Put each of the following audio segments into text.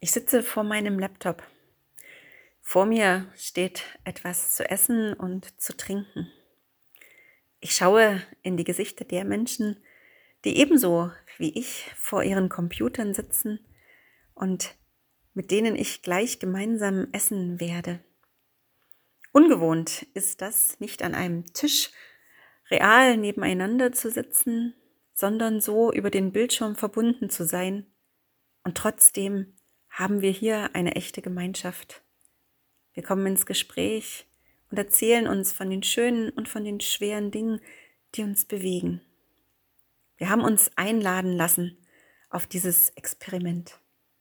Ich sitze vor meinem Laptop. Vor mir steht etwas zu essen und zu trinken. Ich schaue in die Gesichter der Menschen, die ebenso wie ich vor ihren Computern sitzen und mit denen ich gleich gemeinsam essen werde. Ungewohnt ist das, nicht an einem Tisch real nebeneinander zu sitzen, sondern so über den Bildschirm verbunden zu sein. Und trotzdem haben wir hier eine echte Gemeinschaft. Wir kommen ins Gespräch und erzählen uns von den schönen und von den schweren Dingen, die uns bewegen. Wir haben uns einladen lassen auf dieses Experiment.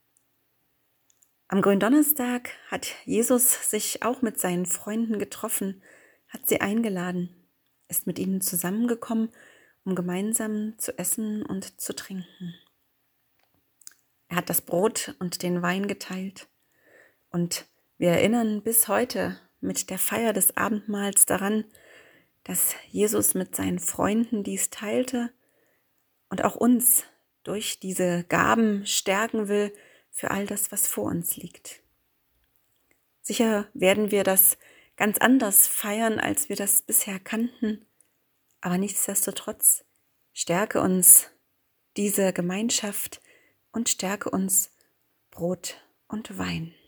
Am Gründonnerstag hat Jesus sich auch mit seinen Freunden getroffen, hat sie eingeladen, ist mit ihnen zusammengekommen, um gemeinsam zu essen und zu trinken. Er hat das Brot und den Wein geteilt und wir erinnern bis heute mit der Feier des Abendmahls daran, dass Jesus mit seinen Freunden dies teilte und auch uns durch diese Gaben stärken will für all das, was vor uns liegt. Sicher werden wir das ganz anders feiern, als wir das bisher kannten, aber nichtsdestotrotz stärke uns diese Gemeinschaft und stärke uns Brot und Wein.